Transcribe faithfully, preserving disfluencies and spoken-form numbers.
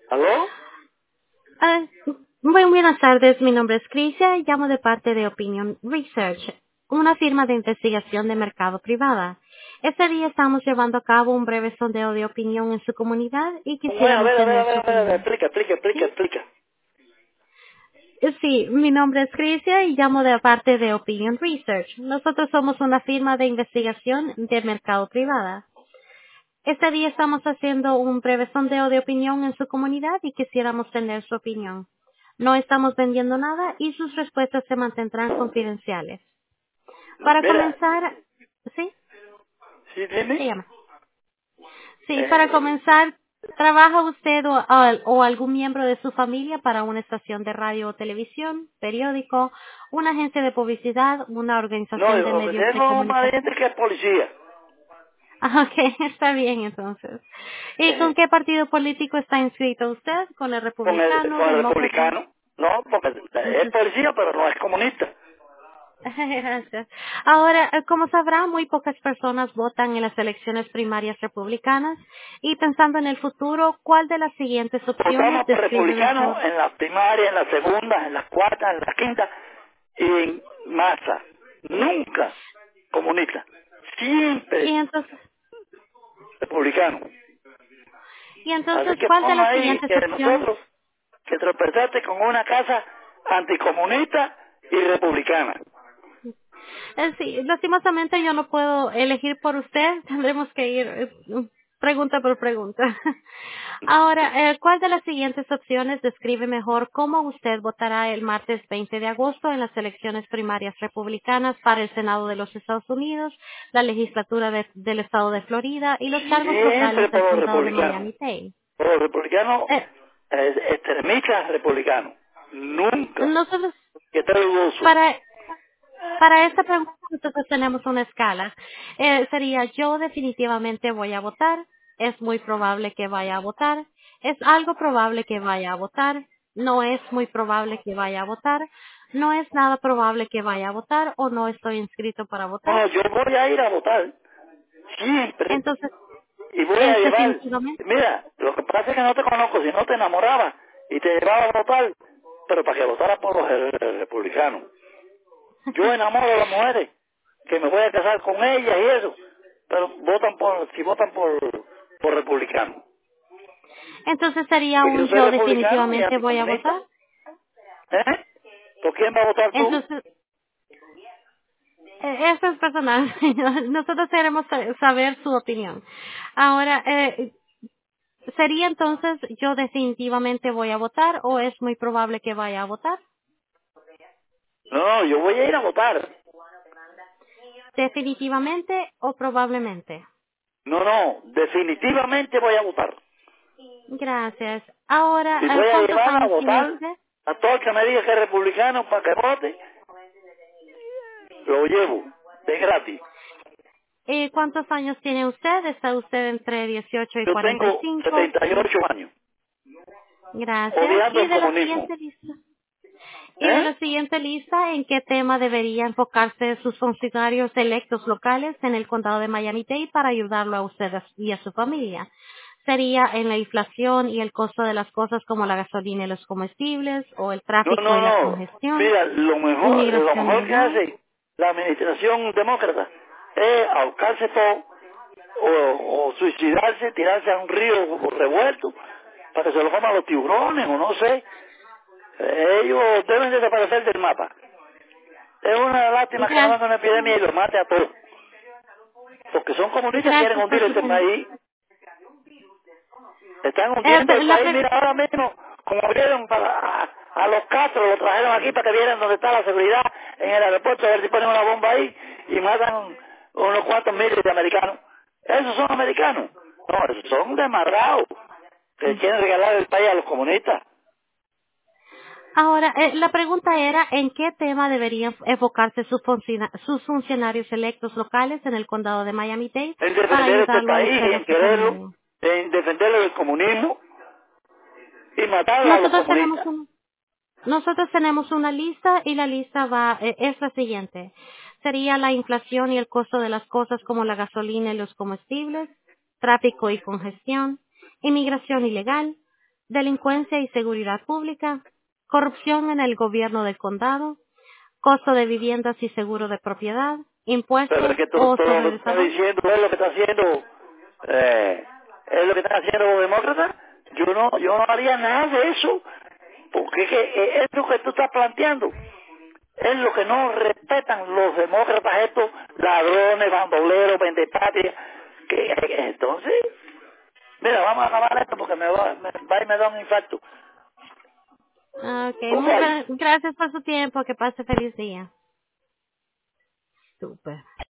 ¿Aló? Ah, muy buenas tardes, mi nombre es Crisia y llamo de parte de Opinion Research, una firma de investigación de mercado privada. Este día estamos llevando a cabo un breve sondeo de opinión en su comunidad y ¿Cómo es? A quisiéramos ver, a ver, a tener ver, su a ver, a ver, opinión. explica, explica, explica, ¿Sí? explica. Eh, Sí, mi nombre es Crisia y llamo de parte de Opinion Research. Nosotros somos una firma de investigación de mercado privada. Este día estamos haciendo un breve sondeo de opinión en su comunidad y quisiéramos tener su opinión. No estamos vendiendo nada y sus respuestas se mantendrán confidenciales. Para Mira, comenzar, ¿sí? sí, dime. Dígame. Sí, para Eh, comenzar, ¿trabaja usted o, o- o algún miembro de su familia para una estación de radio o televisión, periódico, una agencia de publicidad, una no, organización de yo medios de tengo un comunicación? pariente que es policía. Ah, ok, está bien entonces. ¿Y con Eh, qué partido político está inscrito usted? ¿Con el con el, republicano, con el demócrata? republicano. No, porque es Ujú. policía, pero no es comunista. Gracias. Ahora, eh, como sabrá, muy pocas personas votan en las elecciones primarias republicanas y pensando en el futuro, ¿cuál de las siguientes opciones Votamos por describe republicano mejor? en la primaria, en la segunda, en la cuarta, en la quinta y en masa. Nunca comunista. Y Siempre entonces, republicano. y Así entonces, que ¿cuál de pon las ahí siguientes que opciones? nosotros, que tropezaste con una casa anticomunista y republicana. Eh, sí, lastimosamente yo no puedo elegir por usted, tendremos que ir eh, pregunta por pregunta. Ahora, eh, ¿cuál de las siguientes opciones describe mejor cómo usted votará el martes veinte de agosto en las elecciones primarias republicanas para el Senado de los Estados Unidos, la legislatura de- del estado de Florida y los cargos Siempre locales por del los condado de republicanos. Miami-Dade? Por los republicanos, Eh, eh, extremistas republicanos. Nunca. nosotros, Que te dudoso. para Para esta pregunta nosotros tenemos una escala. Eh, sería yo definitivamente voy a votar, es muy probable que vaya a votar, es algo probable que vaya a votar, no es muy probable que vaya a votar, no es nada probable que vaya a votar o no estoy inscrito para votar. No, yo voy a ir a votar. Siempre. Entonces, Y voy a es llevar. definitivamente. Mira, lo que pasa es que no te conozco. Si no te enamoraba y te llevaba a votar, pero para que votara por los eh, republicanos. Yo enamoro a las mujeres, que me voy a casar con ellas y eso, pero votan por, si votan por, por republicano. Entonces sería Pues yo un soy yo republicano y definitivamente voy a anticomunista. votar. ¿Eh? ¿Por quién va a votar tú? Entonces, Eh, Eso es personal. Nosotros queremos sa- saber su opinión. Ahora, eh, ¿sería entonces yo definitivamente voy a votar o es muy probable que vaya a votar? No, no, yo voy a ir a votar. Definitivamente o probablemente. No, no, definitivamente voy a votar. Gracias. Ahora, Y eh, voy a ¿cuántos llevar a años tiene votar usted? a todo el que me diga que es republicano para que vote, lo llevo, de gratis. Eh, ¿Cuántos años tiene usted? ¿Está usted entre dieciocho y Yo cuarenta y tengo cinco? setenta y ocho años, Gracias. odiando Y el de la comunismo. siguiente lista. Y de ¿Eh? la siguiente lista, ¿en qué tema debería enfocarse sus funcionarios electos locales en el condado de Miami-Dade para ayudarlo a usted y a su familia? ¿Sería en la inflación y el costo de las cosas como la gasolina y los comestibles, o el No, tráfico no, y la no. congestión, Mira, lo mejor, lo inmigración mejor que ilegal? hace la administración demócrata es ahorcarse todo o, o suicidarse, tirarse a un río revuelto para que se lo coman los tiburones o no sé. Eh, Ellos deben desaparecer del mapa. Es una lástima que no Gracias, venga una epidemia y los mate a todos. Porque son comunistas, quieren gracias hundir por su este opinión. país. Están Eh, hundiendo pero el la país. pre- Mira, ahora mismo, como vieron para, a, a los Castro, lo trajeron aquí para que vieran dónde está la seguridad en el aeropuerto, a ver si ponen una bomba ahí y matan unos cuantos miles de americanos. ¿Esos son americanos? No, esos son desmarrados, que quieren regalar el país a los comunistas. Ahora, eh, la pregunta era, ¿en qué tema deberían enfocarse sus, funciona- sus funcionarios electos locales en el condado de Miami-Dade En para defender este ayudarlo a país usted y y en a su quererlo, familia? en defenderlo del comunismo y matar a los Nosotros tenemos comunistas. un, nosotros tenemos una lista y la lista va, eh, es la siguiente. Sería la inflación y el costo de las cosas como la gasolina y los comestibles, tráfico y congestión, inmigración ilegal, delincuencia y seguridad pública, corrupción en el gobierno del condado, costo de viviendas y seguro de propiedad, Pero impuestos es que todo, o todo lo sobre que está desarrollo. diciendo es lo que está haciendo, eh, es lo que están haciendo los demócratas. Yo no, yo no haría nada de eso, porque es que eh, es lo que tú estás planteando. Es lo que no respetan los demócratas estos ladrones, bandoleros, pendepatria, que que entonces, mira, vamos a acabar esto porque me va, me, va y me da un infarto. Ok, Ok. muchas gracias por su tiempo. Que pase feliz día. Super.